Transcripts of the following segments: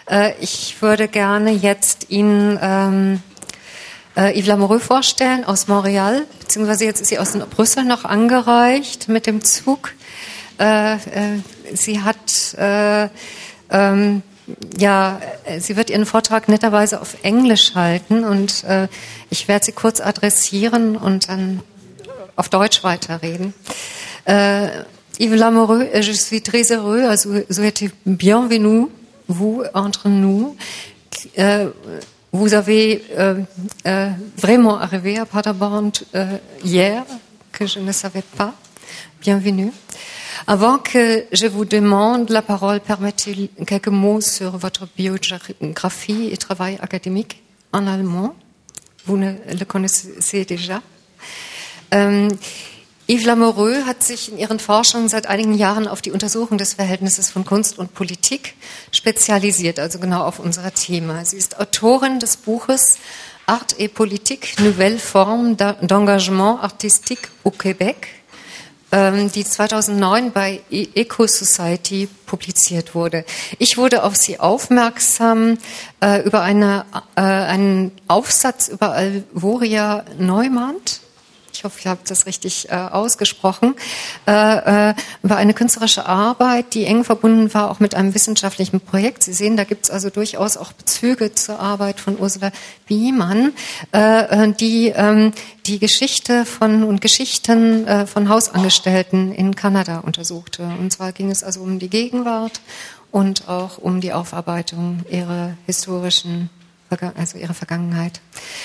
Ich würde gerne jetzt Ihnen Yves Lamoureux vorstellen aus Montreal, beziehungsweise jetzt ist sie aus Brüssel noch angereist mit dem Zug. Sie hat, sie wird ihren Vortrag netterweise auf Englisch halten und ich werde sie kurz adressieren und dann auf Deutsch weiterreden. Yves Lamoureux, je suis très heureux à souhaiter bienvenue, vous, entre nous. Vous avez vraiment arrivé à Paderborn hier, que je ne savais pas. Bienvenue. Avant que je vous demande la parole, permettez quelques mots sur votre biographie et travail académique en allemand. Vous le connaissez déjà. Yves Lamoureux hat sich in ihren Forschungen seit einigen Jahren auf die Untersuchung des Verhältnisses von Kunst und Politik spezialisiert, also genau auf unser Thema. Sie ist Autorin des Buches Art et Politique, Nouvelle Forme d'Engagement Artistique au Québec, die 2009 bei Eco Society publiziert wurde. Ich wurde auf sie aufmerksam über einen Aufsatz über Alvoria Neumand. Ich hoffe, ich habe das richtig ausgesprochen, über eine künstlerische Arbeit, die eng verbunden war auch mit einem wissenschaftlichen Projekt. Sie sehen, da gibt es also durchaus auch Bezüge zur Arbeit von Ursula Biemann, die die Geschichte und Geschichten von Hausangestellten in Kanada untersuchte. Und zwar ging es also um die Gegenwart und auch um die Aufarbeitung ihrer ihrer Vergangenheit.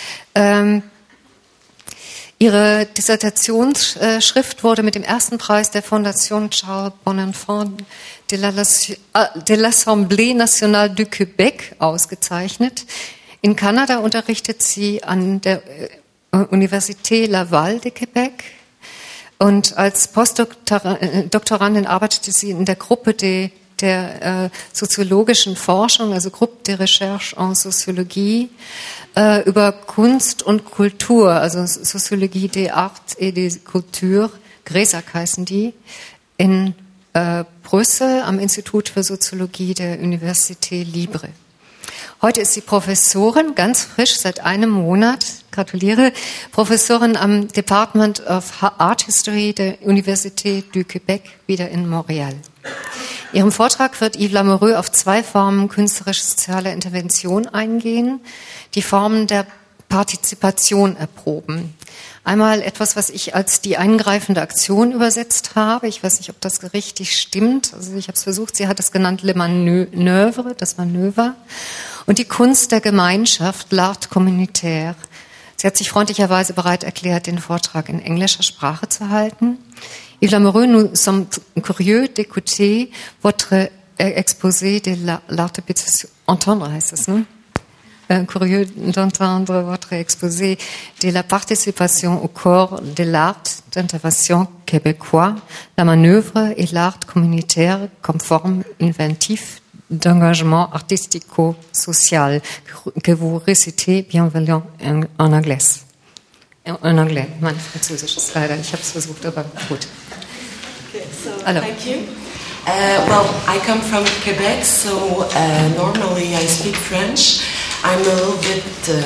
Ihre Dissertationsschrift wurde mit dem ersten Preis der Fondation Charles Bonenfant de l'Assemblée nationale du Québec ausgezeichnet. In Kanada unterrichtet sie an der Université Laval de Québec und als Postdoktorandin arbeitete sie in der Gruppe der soziologischen Forschung, also Groupe de Recherche en Sociologie, über Kunst und Kultur, also Sociologie des Arts et des Cultures, GRESAC heißen die, in Brüssel am Institut für Soziologie der Université Libre. Heute ist sie Professorin, ganz frisch, seit einem Monat, gratuliere, Professorin am Department of Art History der Université du Québec, wieder in Montreal. In ihrem Vortrag wird Yves Lamoureux auf zwei Formen künstlerisch-sozialer Intervention eingehen, die Formen der Partizipation erproben. Einmal etwas, was ich als die eingreifende Aktion übersetzt habe. Ich weiß nicht, ob das richtig stimmt. Also ich habe es versucht. Sie hat es genannt Le Manœuvre, das Manöver. Und die Kunst der Gemeinschaft, l'art communautaire. Sie hat sich freundlicherweise bereit erklärt, den Vortrag in englischer Sprache zu halten. Yves Lamoureux, nous sommes curieux d'écouter votre exposé de l'artificialisation. Entendre heißt es, ne? Curieux d'entendre votre exposé de la participation au corps de l'art d'intervention québécois, la manœuvre et l'art communautaire comme forme inventive d'engagement artistico-social que vous récitez bienveillant en anglais. En anglais, mein Französisch ist leider, ich habe es versucht, aber gut. Okay, so thank you. Well, I come from Quebec, so normally I speak French. I'm a little bit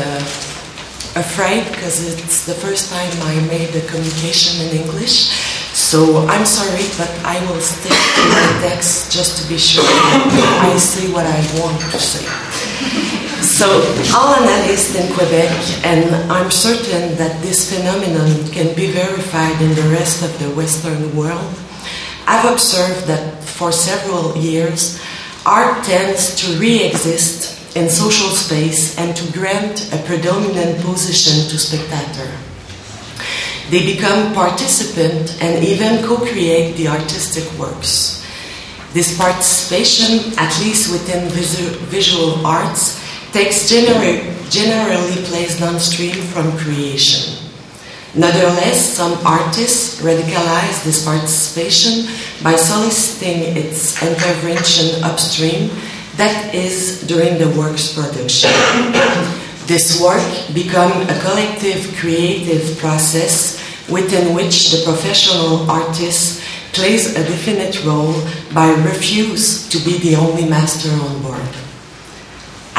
afraid because it's the first time I made a communication in English. So I'm sorry, but I will stick to the text just to be sure I say what I want to say. So, all analysts in Quebec, and I'm certain that this phenomenon can be verified in the rest of the Western world, I've observed that for several years, art tends to re-exist in social space and to grant a predominant position to spectator. They become participant and even co-create the artistic works. This participation, at least within visual arts, takes generally place downstream from creation. Nevertheless, some artists radicalize this participation by soliciting its intervention upstream, that is, during the work's production. This work becomes a collective creative process within which the professional artist plays a definite role but refuses to be the only master on board.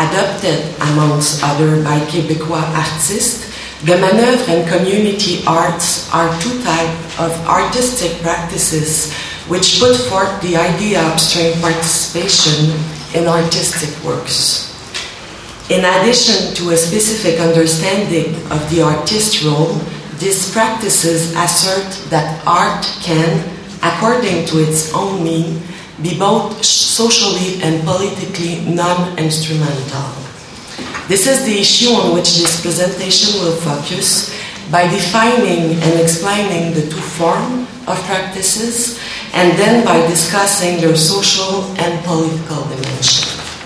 adopted, amongst others, by Québécois artists, the manœuvre and community arts are two types of artistic practices which put forth the idea of stream participation in artistic works. In addition to a specific understanding of the artist's role, these practices assert that art can, according to its own meaning, be both socially and politically non-instrumental. This is the issue on which this presentation will focus by defining and explaining the two forms of practices and then by discussing their social and political dimension.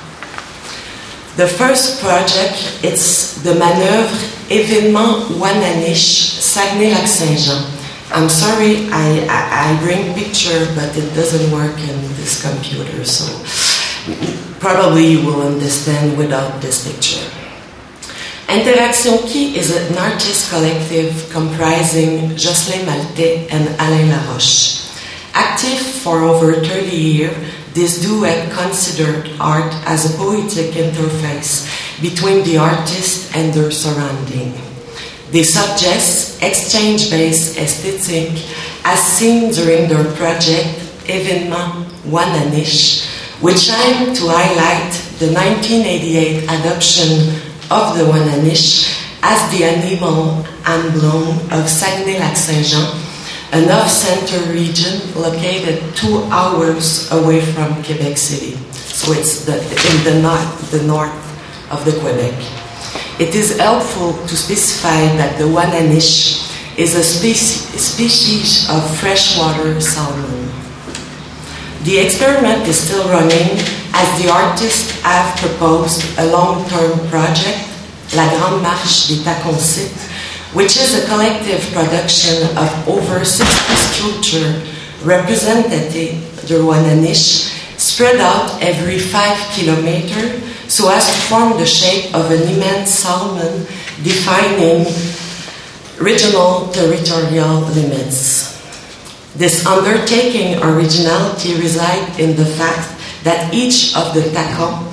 The first project is the manœuvre Événement Wananiche Saguenay-Lac-Saint-Jean. I'm sorry, I bring picture, but it doesn't work in this computer, so probably you will understand without this picture. Interaction Qui is an artist collective comprising Jocelyn Maltais and Alain Laroche. Active for over 30 years, this duet considered art as a poetic interface between the artist and their surrounding. They suggest exchange-based aesthetic as seen during their project Événement Wananiche, which aimed to highlight the 1988 adoption of the Wananiche as the animal emblem of Saguenay-Lac-Saint-Jean, a north-center region located 2 hours away from Quebec City. So it's in the north of the Quebec. It is helpful to specify that the Wananiche is a species of freshwater salmon. The experiment is still running as the artists have proposed a long-term project, La Grande Marche des Tacons-Sites, which is a collective production of over 60 sculptures representing the Wananiche, spread out every 5 kilometers so as to form the shape of an immense salmon defining regional territorial limits. This undertaking originality resides in the fact that each of the tacons,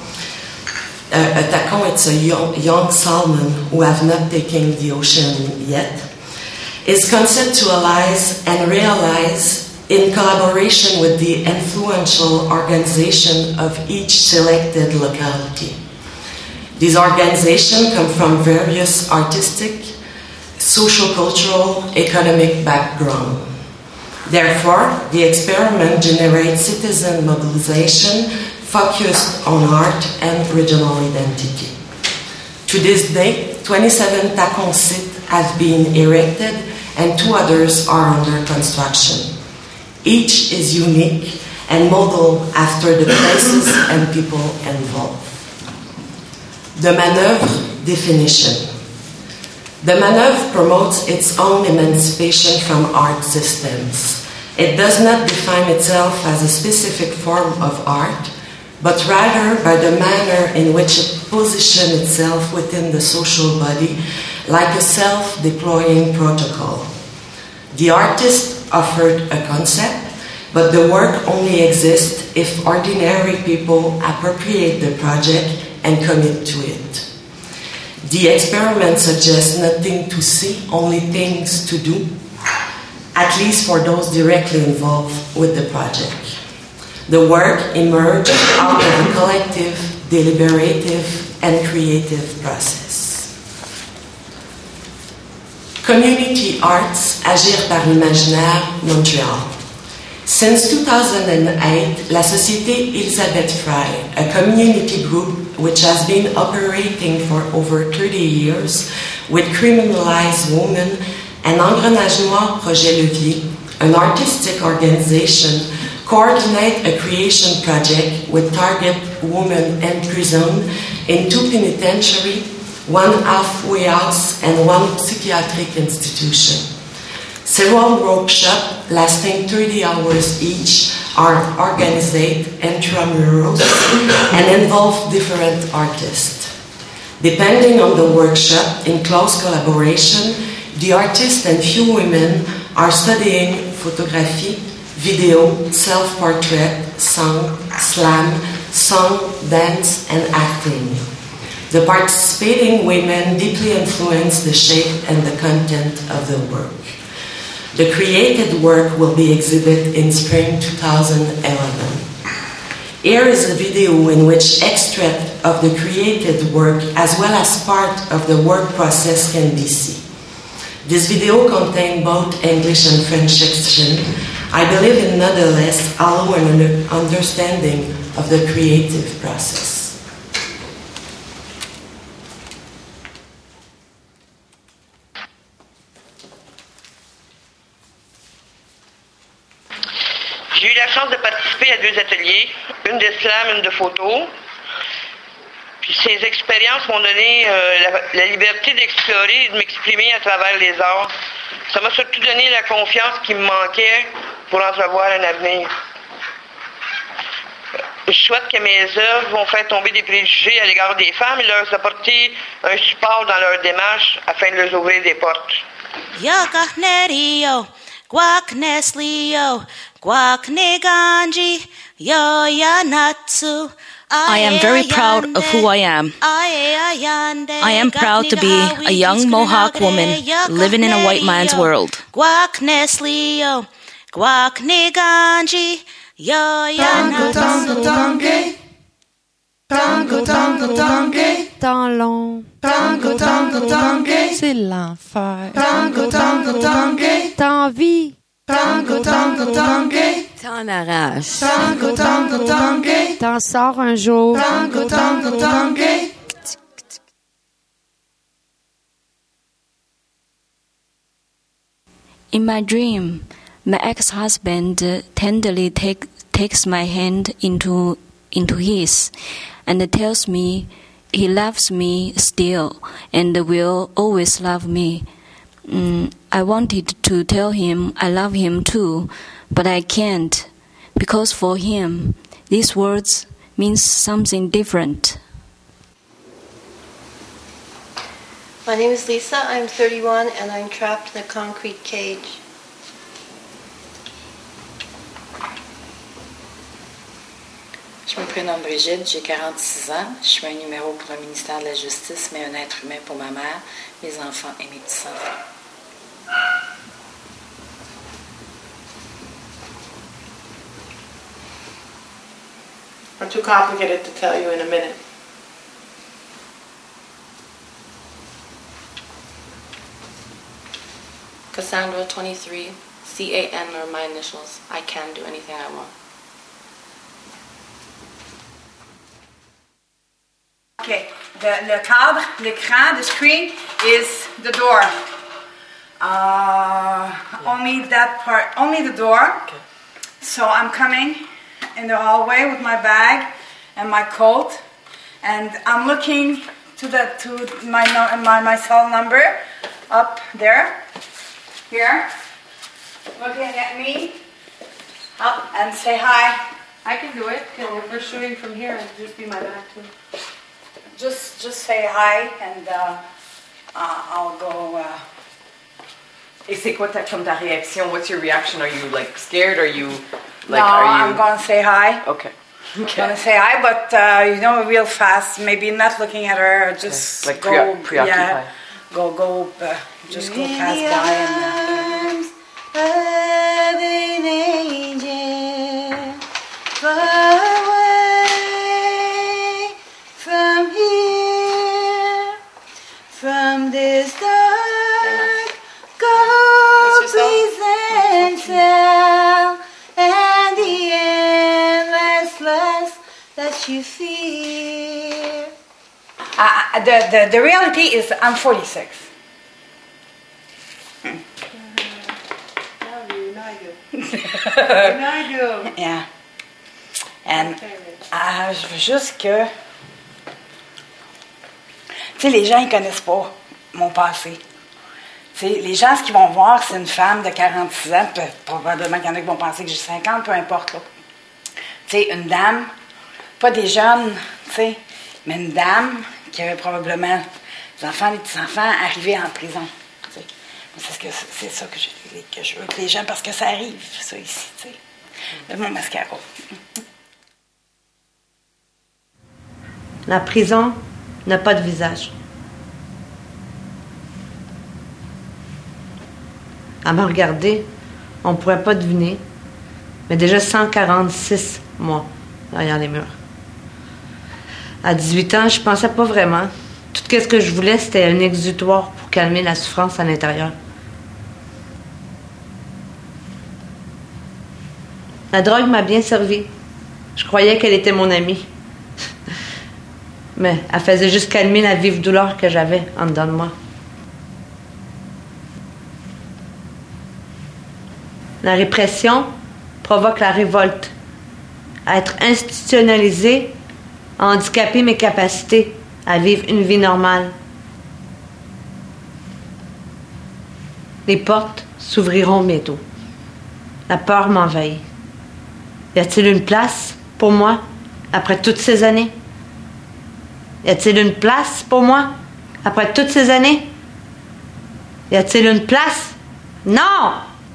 a tacon it's a young salmon who have not taken the ocean yet, is conceptualized and realized in collaboration with the influential organization of each selected locality. These organizations come from various artistic, social-cultural, economic backgrounds. Therefore, the experiment generates citizen mobilization focused on art and regional identity. To this day, 27 tacon sites have been erected and 2 others are under construction. Each is unique and modeled after the places and people involved. The manœuvre definition. The manœuvre promotes its own emancipation from art systems. It does not define itself as a specific form of art, but rather by the manner in which it positions itself within the social body, like a self-deploying protocol. The artist offered a concept, but the work only exists if ordinary people appropriate the project and commit to it. The experiment suggests nothing to see, only things to do, at least for those directly involved with the project. The work emerged out of a collective, deliberative, and creative process. Community Arts, Agir par l'Imaginaire, Montreal. Since 2008, La Société Elisabeth Fry, a community group which has been operating for over 30 years with criminalized women, and Engrenage Noir Projet Levier, an artistic organization, coordinate a creation project with target women imprisoned in 2 penitentiaries, 1 halfway house, and 1 psychiatric institution. Several workshops lasting 30 hours each are organized intramurals and involve different artists. Depending on the workshop, in close collaboration, the artists and few women are studying photography, video, self-portrait, song, slam, dance, and acting. The participating women deeply influence the shape and the content of the work. The created work will be exhibited in spring 2011. Here is a video in which extract of the created work as well as part of the work process can be seen. This video contains both English and French section. I believe it nonetheless allow an understanding of the creative process. J'ai eu la chance de participer à 2 ateliers, une de slam, une de photo. Puis ces expériences m'ont donné la liberté d'explorer et de m'exprimer à travers les arts. Ça m'a surtout donné la confiance qui me manquait pour entrevoir un avenir. Je souhaite que mes œuvres vont faire tomber des préjugés à l'égard des femmes et leur apporter un support dans leur démarche afin de leur ouvrir des portes. Yakahnerio, Guakneslio, Guakneganji, Yoyanatsu. I am very proud of who I am. I am proud to be a young Mohawk woman living in a white man's world. Guakneslio, Guakneganji, Tango, tango, tangue. Tango, tango, tangue. Temps long. Tango, tango, tangue. C'est l'enfer. Tango, tango, tangue. Temps vie. Tango, tango, tangue. T'en arraches. Tango, tango, tangue. T'en sors un jour. Tango, tango, tangue. In my dream, my ex-husband tenderly takes my hand into his and tells me he loves me still and will always love me. I wanted to tell him I love him too, but I can't, because for him, these words mean something different. My name is Lisa, I'm 31 and I'm trapped in a concrete cage. Je me prénomme Brigitte, j'ai 46 ans. Je suis un numéro pour le ministère de la Justice, mais un être humain pour ma mère, mes enfants et mes petits-enfants. I'm too complicated to tell you in a minute. Cassandra, 23, CAN are my initials. I can do anything I want. Okay, le cadre, l'écran, the screen is the door. Only that part, only the door. Okay. So I'm coming in the hallway with my bag and my coat, and I'm looking to my cell number up there, here, looking at me, up and say hi. I can do it, because if we're shooting from here, it'll just be my back too. Just say hi and I'll go. Et c'est quoi comme ta réaction? What's your reaction? Are you like scared? Are you like? No, are you... I'm gonna say hi. Okay. I'm gonna say hi, but real fast. Maybe not looking at her. Just like go. Preoccupy. Yeah. Go. Just go pass by and. Of an angel, far away from here, from this dark, go please and tell, and the endless lust that you fear. The reality is I'm 46. Yeah. And je veux juste que, tu sais, les gens ils connaissent pas mon passé. Tu sais, les gens ce qu'ils vont voir c'est une femme de 46 ans, probablement qu'il y en a qui vont penser que j'ai 50, peu importe là. Tu sais, une dame, pas des jeunes, tu sais, mais une dame qui avait probablement des enfants, des petits-enfants arrivés en prison. C'est ça que je veux que les gens, parce que ça arrive, ça ici, tu sais. De mon mascara. La prison n'a pas de visage. À me regarder, on ne pourrait pas deviner, mais déjà 146 mois derrière les murs. À 18 ans, je pensais pas vraiment. Tout ce que je voulais, c'était un exutoire pour calmer la souffrance à l'intérieur. La drogue m'a bien servi. Je croyais qu'elle était mon amie. Mais elle faisait juste calmer la vive douleur que j'avais en dedans de moi. La répression provoque la révolte. À être institutionnalisée a handicapé mes capacités à vivre une vie normale. Les portes s'ouvriront bientôt. La peur m'envahit. Y a-t-il une place pour moi après toutes ces années? Y a-t-il une place pour moi après toutes ces années? Y a-t-il une place? Non!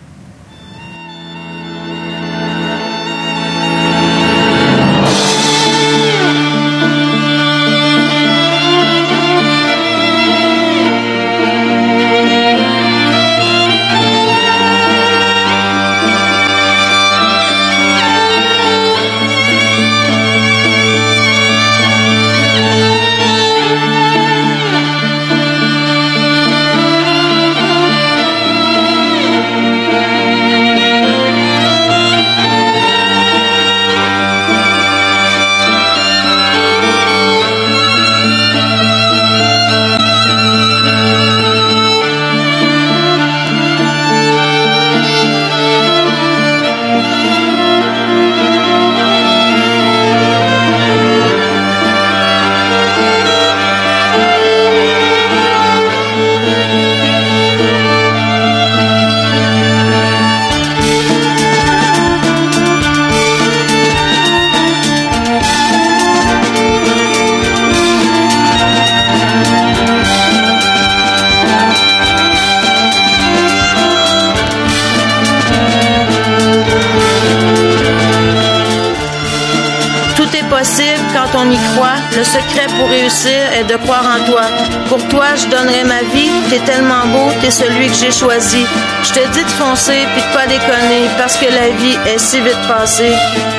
Quand on y croit, le secret pour réussir est de croire en toi. Pour toi, je donnerai ma vie. T'es tellement beau, t'es celui que j'ai choisi. Je te dis de foncer puis de pas déconner parce que la vie est si vite passée.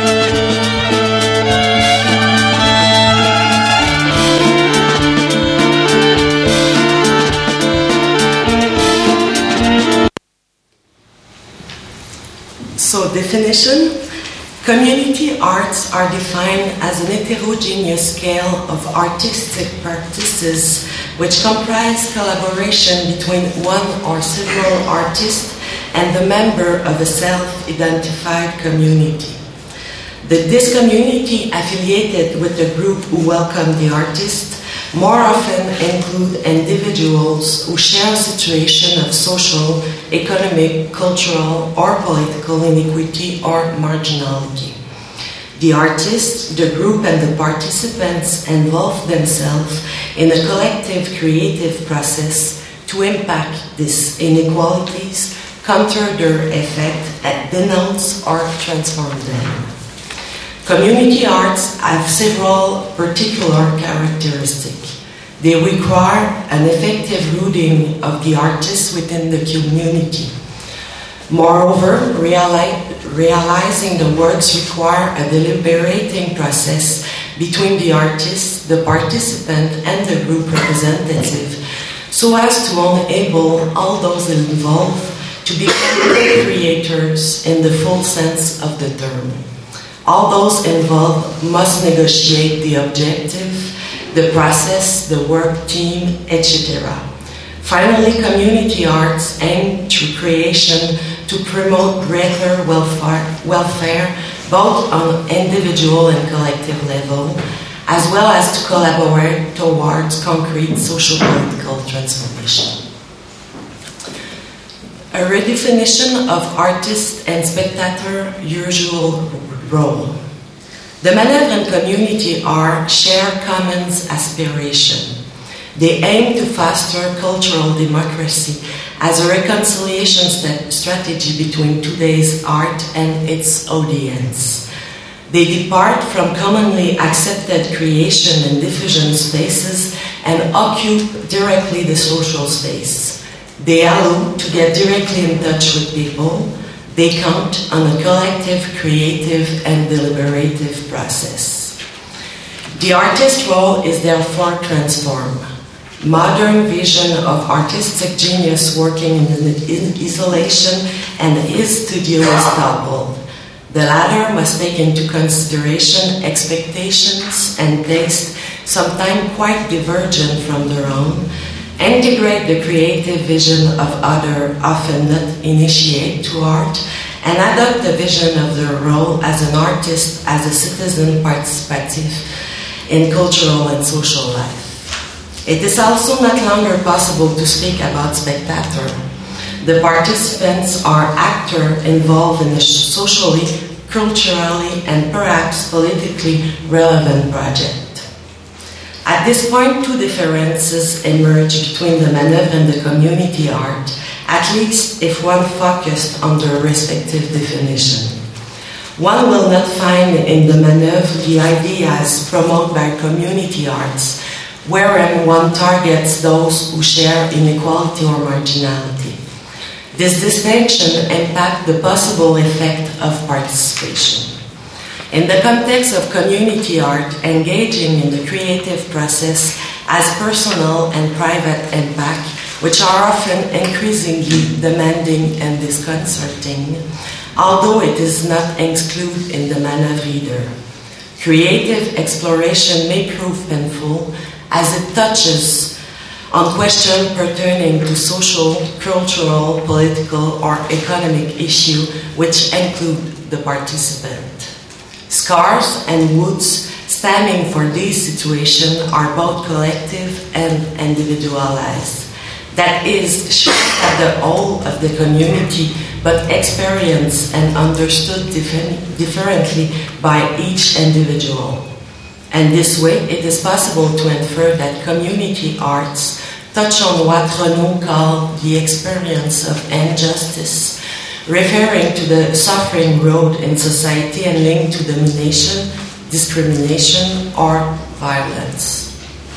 So, definition. Community arts are defined as an heterogeneous scale of artistic practices which comprise collaboration between one or several artists and the member of a self-identified community. This community affiliated with the group who welcome the artist more often include individuals who share a situation of social, economic, cultural, or political inequity or marginality. The artist, the group, and the participants involve themselves in a collective creative process to impact these inequalities, counter their effect, and denounce or transform them. Community arts have several particular characteristics. They require an effective rooting of the artist within the community. Moreover, realizing the works require a deliberating process between the artist, the participant, and the group representative, so as to enable all those involved to become creators in the full sense of the term. All those involved must negotiate the objective, the process, the work team, etc. Finally, community arts aim through creation to promote greater welfare both on individual and collective level, as well as to collaborate towards concrete social-political transformation. A redefinition of artist and spectator usual role. The Manœuvre and community art share common aspiration. They aim to foster cultural democracy as a reconciliation strategy between today's art and its audience. They depart from commonly accepted creation and diffusion spaces and occupy directly the social space. They allow to get directly in touch with people. They count on a collective, creative, and deliberative process. The artist role is therefore transformed. Modern vision of artistic genius working in isolation and his studio is toppled. The latter must take into consideration expectations and taste, sometimes quite divergent from their own, integrate the creative vision of others, often not initiate to art, and adopt the vision of their role as an artist, as a citizen participative in cultural and social life. It is also not longer possible to speak about spectator. The participants are actors involved in a socially, culturally, and perhaps politically relevant project. At this point, two differences emerge between the manœuvre and the community art, at least if one focused on their respective definition. One will not find in the manœuvre the ideas promoted by community arts, wherein one targets those who share inequality or marginality. This distinction impacts the possible effect of participation. In the context of community art, engaging in the creative process has personal and private impact, which are often increasingly demanding and disconcerting, although it is not excluded in the manœuvre either. Creative exploration may prove painful as it touches on questions pertaining to social, cultural, political, or economic issues which include the participant. Scars and wounds stemming for these situations are both collective and individualized. That is, shaped at the whole of the community, but experienced and understood differently by each individual. And this way, it is possible to infer that community arts touch on what Renaud called the experience of injustice, referring to the suffering road in society and linked to domination, discrimination, or violence.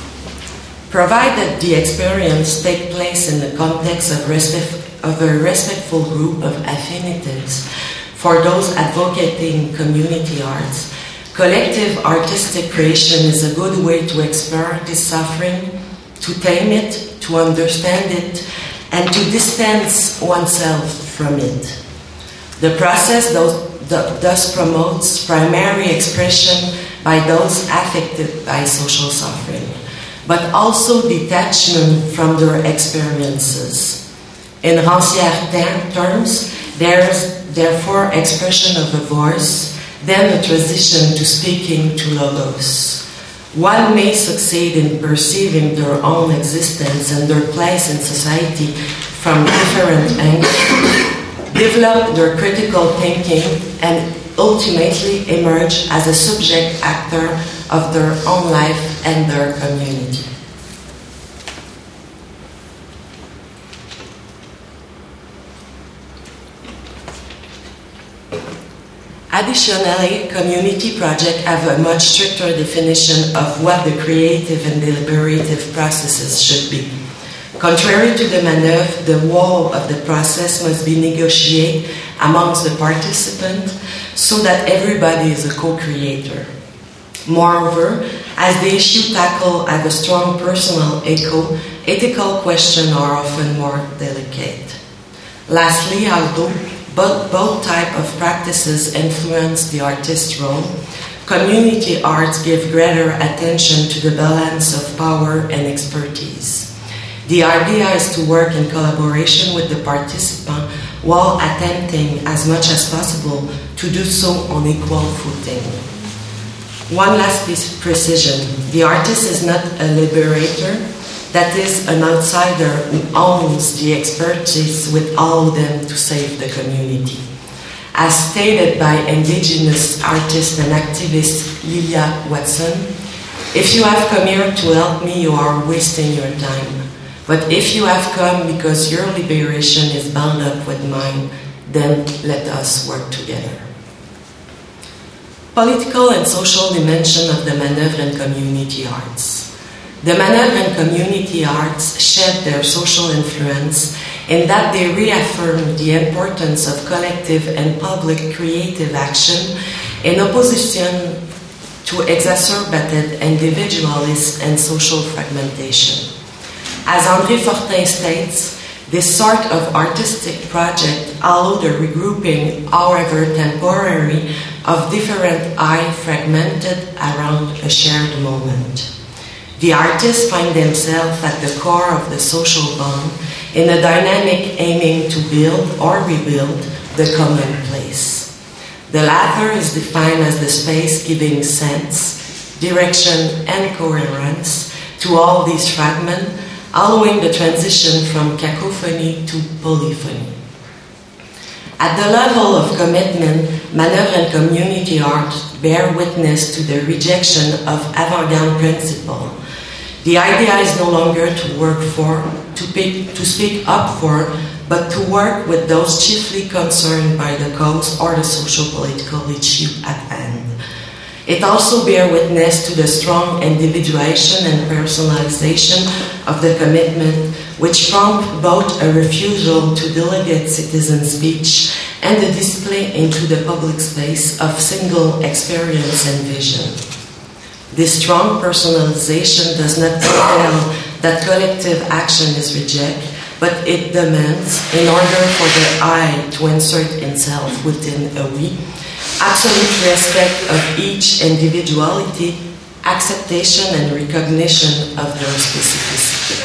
Provided the experience takes place in the context of a respectful group of affinities for those advocating community arts, collective artistic creation is a good way to explore this suffering, to tame it, to understand it, and to distance oneself from it. The process thus promotes primary expression by those affected by social suffering, but also detachment from their experiences. In Rancière terms, there is therefore expression of a voice, then a transition to speaking to logos. One may succeed in perceiving their own existence and their place in society from different angles, develop their critical thinking, and ultimately emerge as a subject actor of their own life and their community. Additionally, community projects have a much stricter definition of what the creative and deliberative processes should be. Contrary to the manœuvre, the whole of the process must be negotiated amongst the participants so that everybody is a co-creator. Moreover, as the issue tackled have a strong personal echo, ethical questions are often more delicate. Lastly, although both types of practices influence the artist's role, community arts give greater attention to the balance of power and expertise. The idea is to work in collaboration with the participant while attempting as much as possible to do so on equal footing. One last precision: the artist is not a liberator, that is, an outsider who owns the expertise with all of them to save the community. As stated by Indigenous artist and activist Lilia Watson, if you have come here to help me, you are wasting your time. But if you have come because your liberation is bound up with mine, then let us work together. Political and social dimension of the manœuvre and community arts. The manœuvre and community arts shed their social influence in that they reaffirm the importance of collective and public creative action in opposition to exacerbated individualist and social fragmentation. As André Fortin states, this sort of artistic project allowed a regrouping, however temporary, of different I fragmented around a shared moment. The artists find themselves at the core of the social bond in a dynamic aiming to build or rebuild the commonplace. The latter is defined as the space giving sense, direction, and coherence to all these fragments, allowing the transition from cacophony to polyphony. At the level of commitment, manœuvre and community art bear witness to the rejection of avant-garde principle. The idea is no longer to work for, to speak up for, but to work with those chiefly concerned by the cause or the social-political issue at hand. It also bears witness to the strong individuation and personalization of the commitment, which prompt both a refusal to delegate citizen speech and the display into the public space of single experience and vision. This strong personalization does not entail that collective action is rejected, but it demands, in order for the I to insert itself within a we, absolute respect of each individuality, acceptation and recognition of their specificity.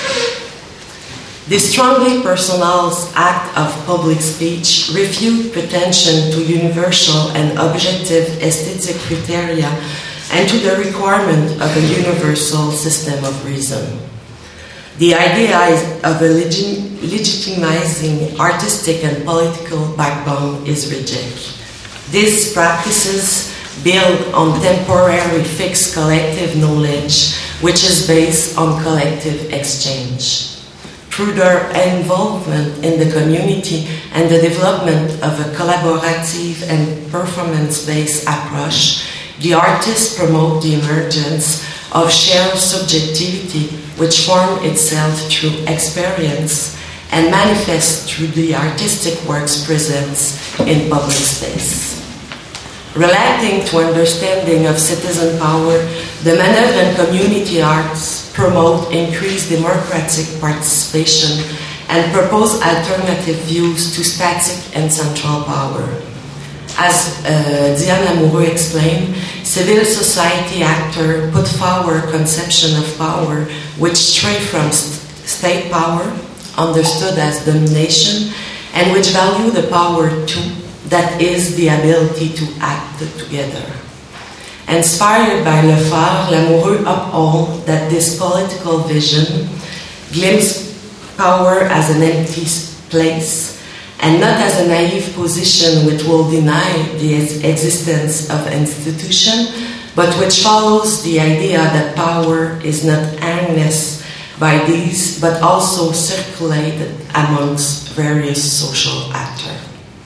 This strongly personal act of public speech refutes pretension to universal and objective aesthetic criteria and to the requirement of a universal system of reason. The idea of a legitimizing artistic and political backbone is rejected. These practices build on temporary fixed collective knowledge, which is based on collective exchange. Through their involvement in the community and the development of a collaborative and performance-based approach, the artists promote the emergence of shared subjectivity, which forms itself through experience and manifests through the artistic work's presence in public space. Relating to understanding of citizen power, the manœuvre and community arts promote increased democratic participation and propose alternative views to static and central power. As Diane Lamoureux explained, civil society actors put forward conception of power which stray from state power, understood as domination, and which value the power that is the ability to act together. Inspired by Lefebvre, Lamoureux uphold that this political vision glimpses power as an empty place and not as a naive position which will deny the existence of institution, but which follows the idea that power is not harnessed by these, but also circulated amongst various social actors.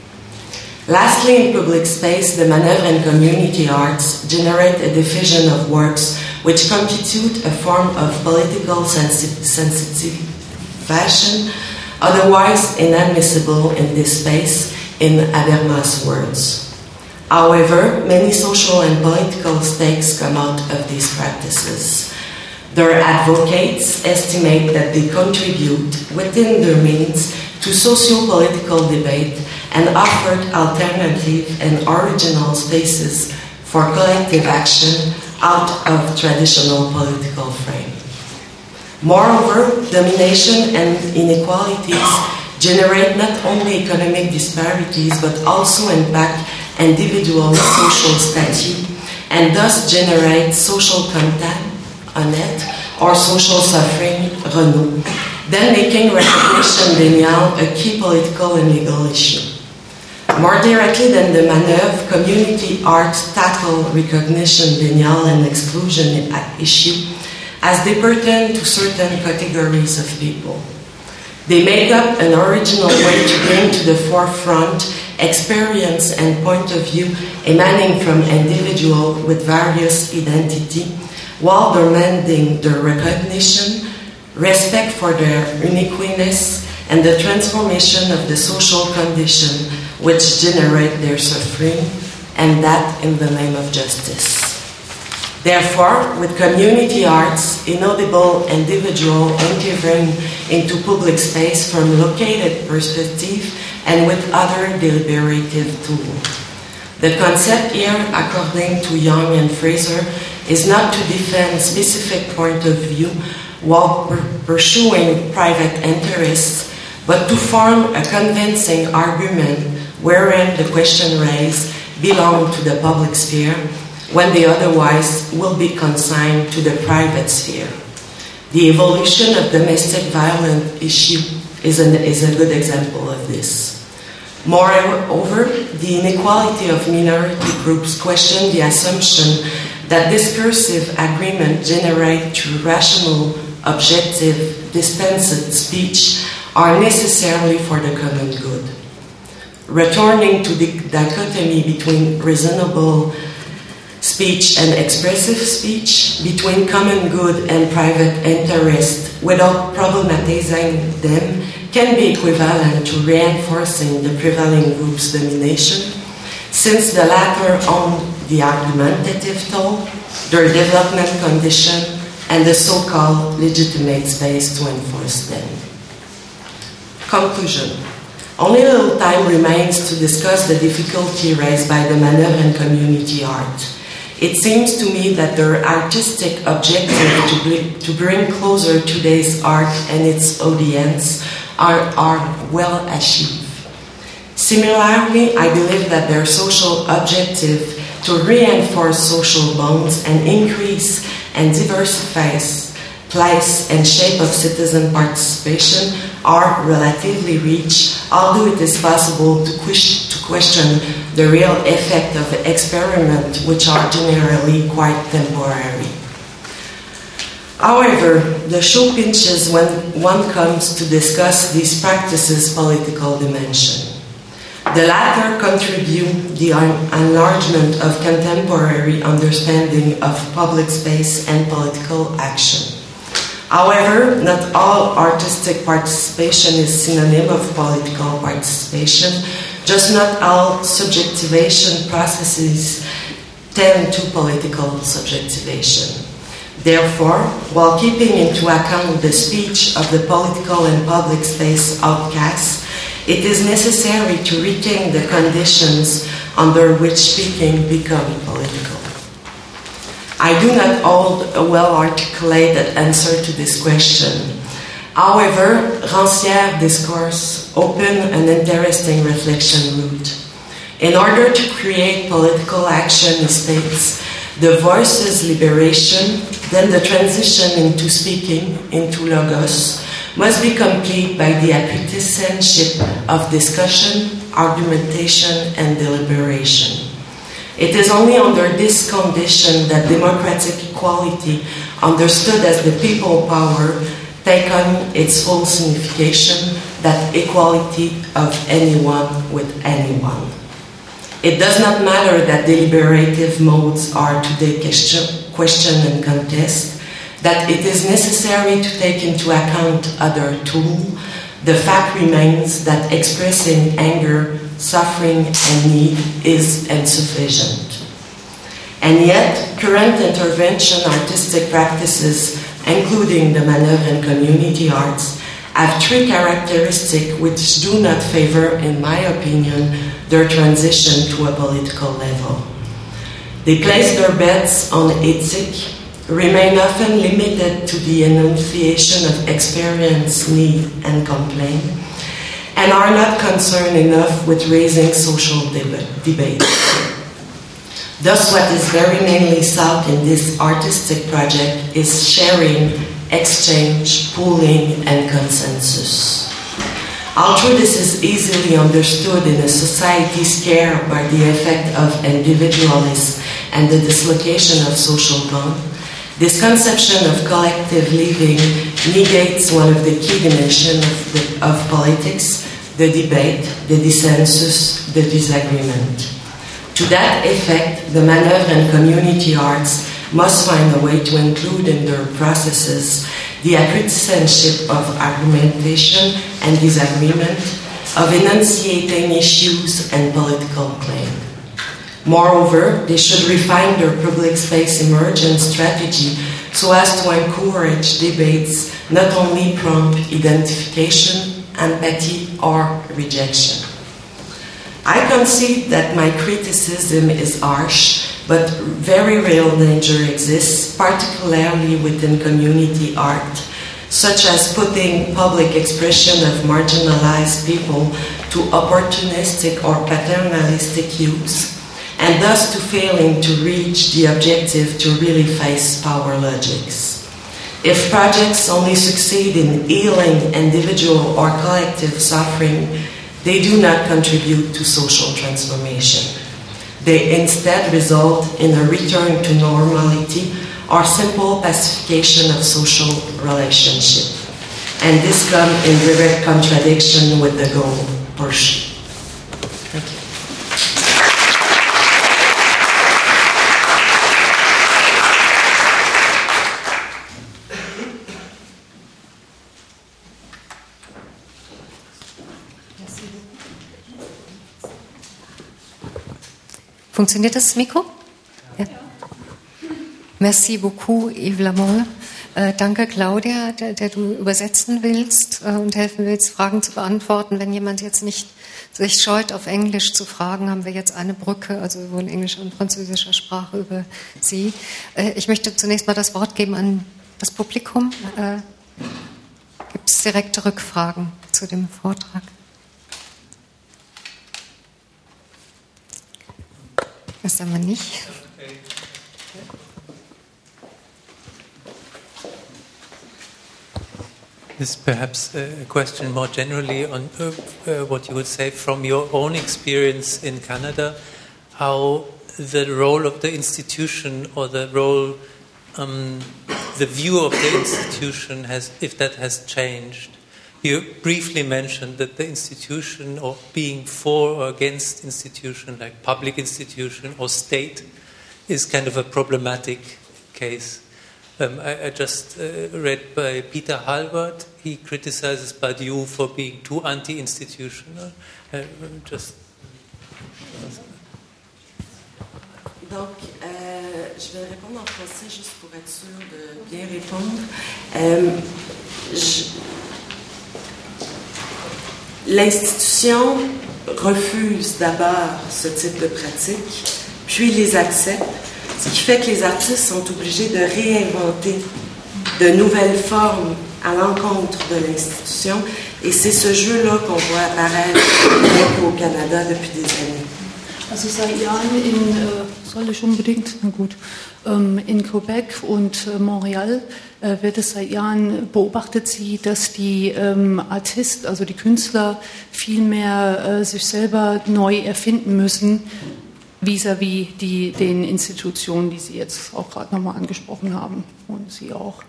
Lastly, in public space, the manœuvre and community arts generate a diffusion of works which constitute a form of political sensitive fashion, otherwise inadmissible in this space, in Habermas' words. However, many social and political stakes come out of these practices. Their advocates estimate that they contribute within their means to socio-political debate and offered alternative and original spaces for collective action out of traditional political frame. Moreover, domination and inequalities generate not only economic disparities but also impact individual social status and thus generate social contact, honnête, or social suffering, Renaud, then making recognition venial a key political and legal issue. More directly than the manœuvre, community arts tackle recognition venial and exclusion issue as they pertain to certain categories of people. They make up an original way to bring to the forefront experience and point of view emanating from individuals with various identity, while demanding their recognition, respect for their uniqueness, and the transformation of the social condition which generate their suffering, and that in the name of justice. Therefore, with community arts, inaudible individual intervene into public space from located perspective and with other deliberative tools. The concept here, according to Young and Fraser, is not to defend specific point of view while pursuing private interests, but to form a convincing argument wherein the question raised belong to the public sphere, when they otherwise will be consigned to the private sphere. The evolution of domestic violence issue is a good example of this. Moreover, the inequality of minority groups question the assumption that discursive agreement generated through rational, objective, dispensed speech are necessarily for the common good. Returning to the dichotomy between reasonable speech and expressive speech, between common good and private interest, without problematizing them, can be equivalent to reinforcing the prevailing group's domination, since the latter own the argumentative tool, their development condition, and the so-called legitimate space to enforce them. Conclusion. Only a little time remains to discuss the difficulty raised by the manœuvre and community art. It seems to me that their artistic objective to bring closer today's art and its audience are well achieved. Similarly, I believe that their social objective to reinforce social bonds and increase and diversify place and shape of citizen participation are relatively rich, although it is possible to question the real effect of the experiment, which are generally quite temporary. However, the show pinches when one comes to discuss these practices' political dimension. The latter contribute the enlargement of contemporary understanding of public space and political action. However, not all artistic participation is synonym of political participation, just not all subjectivation processes tend to political subjectivation. Therefore, while keeping into account the speech of the political and public space outcasts, it is necessary to retain the conditions under which speaking becomes political. I do not hold a well-articulated answer to this question. However, Rancière's discourse opened an interesting reflection route. In order to create political action, he states, the voice's liberation, then the transition into speaking, into logos, must be complete by the apprenticeship of discussion, argumentation, and deliberation. It is only under this condition that democratic equality, understood as the people power, take on its full signification, that equality of anyone with anyone. It does not matter that deliberative modes are today question and contest, that it is necessary to take into account other tools. The fact remains that expressing anger, suffering, and need is insufficient. And yet, current intervention artistic practices, including the manœuvre and community arts, have three characteristics which do not favor, in my opinion, their transition to a political level. They place their bets on ethic, remain often limited to the enunciation of experience, need, and complaint, and are not concerned enough with raising social debate. Thus, what is very mainly sought in this artistic project is sharing, exchange, pooling, and consensus. Although this is easily understood in a society scared by the effect of individualism and the dislocation of social bonds, this conception of collective living negates one of the key dimensions of politics, the debate, the dissensus, the disagreement. To that effect, the manœuvre and community arts must find a way to include in their processes the acquaintanceship of argumentation and disagreement, of enunciating issues and political claim. Moreover, they should refine their public space emergence strategy so as to encourage debates, not only prompt identification, empathy, or rejection. I concede that my criticism is harsh, but very real danger exists, particularly within community art, such as putting public expression of marginalized people to opportunistic or paternalistic use, and thus to failing to reach the objective to really face power logics. If projects only succeed in healing individual or collective suffering, they do not contribute to social transformation. They instead result in a return to normality or simple pacification of social relationship. And this comes in direct contradiction with the goal pursued. Thank you. Funktioniert das Mikro? Ja. Merci beaucoup, Yves Lamolle. Danke, Claudia, der du übersetzen willst und helfen willst, Fragen zu beantworten. Wenn jemand jetzt nicht sich scheut, auf Englisch zu fragen, haben wir jetzt eine Brücke, also sowohl in englischer und französischer Sprache über Sie. Ich möchte zunächst mal das Wort geben an das Publikum. Gibt es direkte Rückfragen zu dem Vortrag? Das sagen wir nicht. This is perhaps a question more generally on what you would say from your own experience in Canada, how the role of the institution or the role, the view of the institution has, if that has changed. You briefly mentioned that the institution, or being for or against institution, like public institution or state, is kind of a problematic case. I just read by Peter Halbert. He criticizes Badiou for being too anti-institutional. Donc, je vais répondre en français juste pour être sûr de bien répondre. L'institution refuse d'abord ce type de pratique, puis les accepte, ce qui fait que les artistes sont obligés de réinventer de nouvelles formes à l'encontre de l'institution, et c'est ce jeu-là qu'on voit apparaître au Canada depuis des années. Also seit Jahren soll ich unbedingt, na gut, in Quebec und Montreal wird es seit Jahren, beobachtet sie, dass die Artisten, also die Künstler, viel mehr sich selber neu erfinden müssen, vis-à-vis den Institutionen, die Sie jetzt auch gerade nochmal angesprochen haben und Sie auch.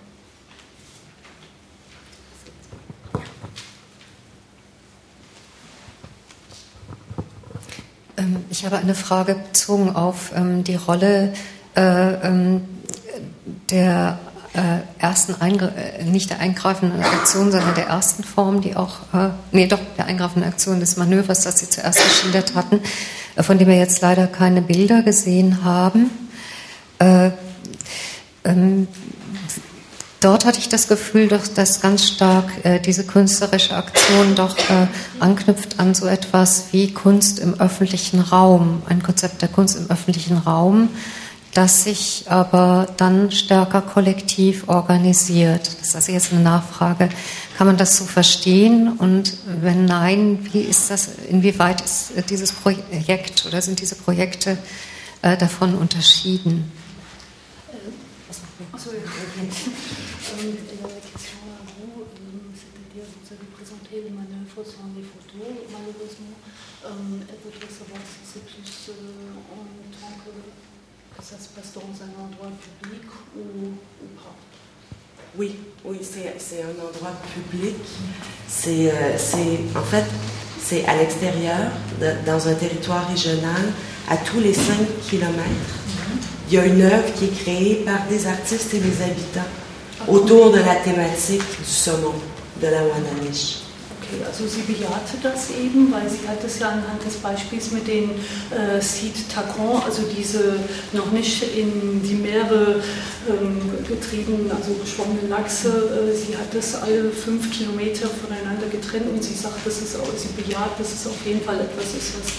Ich habe eine Frage bezogen auf die Rolle der ersten, nicht der eingreifenden Aktion, sondern der ersten Form, die auch, der eingreifenden Aktion des Manövers, das Sie zuerst geschildert hatten, von dem wir jetzt leider keine Bilder gesehen haben. Dort hatte ich das Gefühl, dass ganz stark diese künstlerische Aktion doch anknüpft an so etwas wie Kunst im öffentlichen Raum, ein Konzept der Kunst im öffentlichen Raum, das sich aber dann stärker kollektiv organisiert. Das ist also jetzt eine Nachfrage. Kann man das so verstehen? Und wenn nein, wie ist das, inwieweit ist dieses Projekt oder sind diese Projekte davon unterschieden? Ça se passe dans un endroit public ou pas? Oui, c'est un endroit public. En fait, c'est à l'extérieur, dans un territoire régional, à tous les 5 kilomètres. Il y a une œuvre qui est créée par des artistes et des habitants autour de la thématique du saumon, de la Wanamiche. Okay, also sie bejahte das eben, weil sie hat es ja anhand des Beispiels mit den Seed Tacon, also diese noch nicht in die Meere getriebenen, also geschwommenen Lachse, sie hat das alle 5 Kilometer voneinander getrennt und sie sagt, sie bejaht, dass es auf jeden Fall etwas ist, was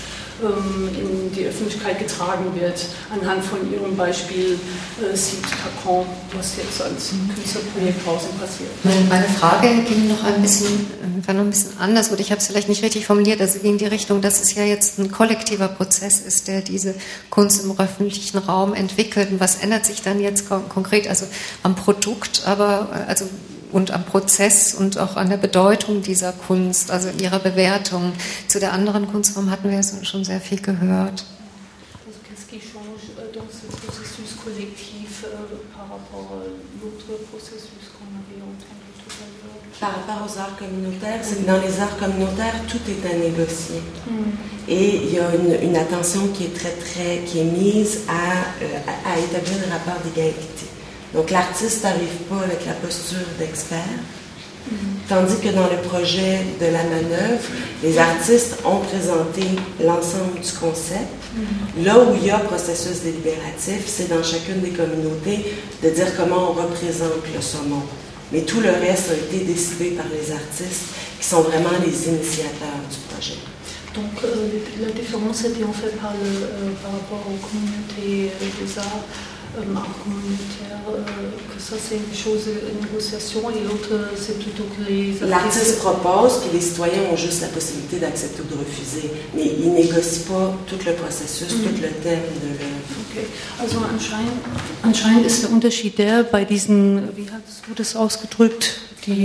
in die Öffentlichkeit getragen wird, anhand von ihrem Beispiel Seed Tacon, was jetzt als Künstlerprojekt draußen passiert. Meine Frage ging noch ein bisschen anders, oder ich habe es vielleicht nicht richtig formuliert, also ging in die Richtung, dass es ja jetzt ein kollektiver Prozess ist, der diese Kunst im öffentlichen Raum entwickelt. Und was ändert sich dann jetzt konkret, also am Produkt, und am Prozess und auch an der Bedeutung dieser Kunst, also in ihrer Bewertung. Zu der anderen Kunstform hatten wir schon sehr viel gehört. Also qu'est-ce qui change dans ce processus collectif par rapport à l'autre processus qu'on avait entendu tout à l'heure? Par rapport aux arts communautaires, c'est que dans les arts communautaires, tout est à négocier. Et il y a une attention qui est mise à établir un rapport d'égalité. Donc l'artiste n'arrive pas avec la posture d'expert, tandis que dans le projet de la manœuvre, les artistes ont présenté l'ensemble du concept. Là où il y a processus délibératif, c'est dans chacune des communautés de dire comment on représente le saumon. Mais tout le reste a été décidé par les artistes qui sont vraiment les initiateurs du projet. Donc la différence était en fait par rapport aux communautés des arts. Art communautaire, que ça c'est une chose de négociation et l'autre c'est plutôt que les artistes... L'artiste propose, puis les citoyens ont juste la possibilité d'accepter ou de refuser, mais ils négocient pas tout le processus, tout le thème de l'œuvre. Okay. Also anscheinend ist der Unterschied bei diesen, wie hattest du das ausgedrückt,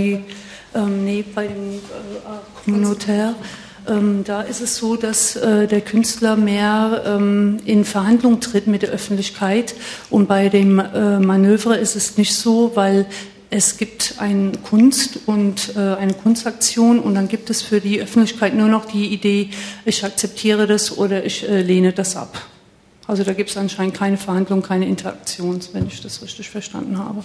bei dem Art communautaire. Da ist es so, dass der Künstler mehr in Verhandlung tritt mit der Öffentlichkeit und bei dem Manöver ist es nicht so, weil es gibt eine Kunst und eine Kunstaktion und dann gibt es für die Öffentlichkeit nur noch die Idee, ich akzeptiere das oder ich lehne das ab. Also da gibt es anscheinend keine Verhandlung, keine Interaktion, wenn ich das richtig verstanden habe.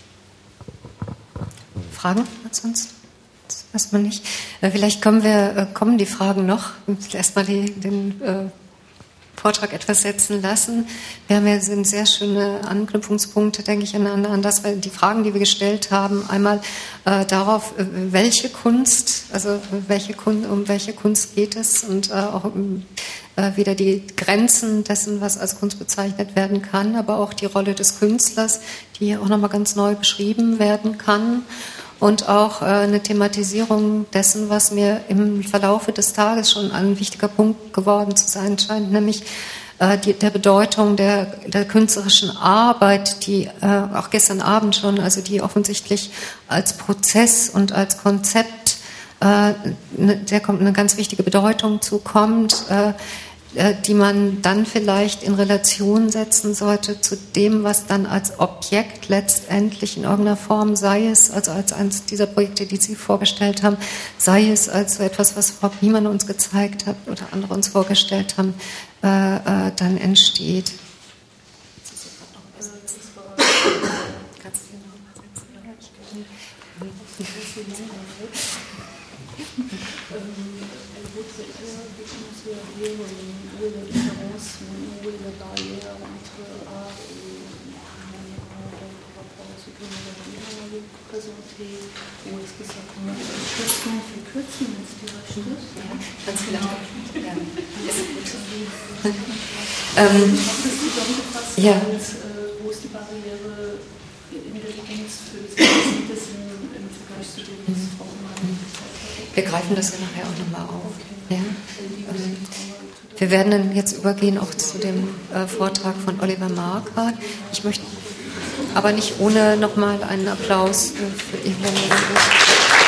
Fragen ansonsten? Erstmal nicht. Vielleicht kommen die Fragen noch. Erstmal den Vortrag etwas setzen lassen. Wir haben ja sehr schöne Anknüpfungspunkte, denke ich, an das, weil die Fragen, die wir gestellt haben, einmal darauf, welche Kunst, um welche Kunst geht es und auch wieder die Grenzen dessen, was als Kunst bezeichnet werden kann, aber auch die Rolle des Künstlers, die hier auch nochmal ganz neu beschrieben werden kann. Und auch eine Thematisierung dessen, was mir im Verlaufe des Tages schon ein wichtiger Punkt geworden zu sein scheint, nämlich der Bedeutung der künstlerischen Arbeit, die auch gestern Abend schon, also die offensichtlich als Prozess und als Konzept, der kommt eine ganz wichtige Bedeutung zukommt, die man dann vielleicht in Relation setzen sollte zu dem, was dann als Objekt letztendlich in irgendeiner Form, sei es, also als eines dieser Projekte, die Sie vorgestellt haben, sei es als so etwas, was Frau Biemann uns gezeigt hat oder andere uns vorgestellt haben, dann entsteht. Où est la différence, où est la barrière entre art et par rapport à ce que nous avons présenté, où est-ce que ça commence à kürzen, wenn es dir recht ist? Ja, ganz vielleicht. Ja. Wo ist die Barriere in der Kunst für das im Vergleich zu dem, was Frau Mann gesagt hat? Wir greifen das ja nachher auch nochmal auf. Ja. Wir werden dann jetzt übergehen auch zu dem Vortrag von Oliver Marquardt. Ich möchte aber nicht ohne nochmal einen Applaus für Evelyn.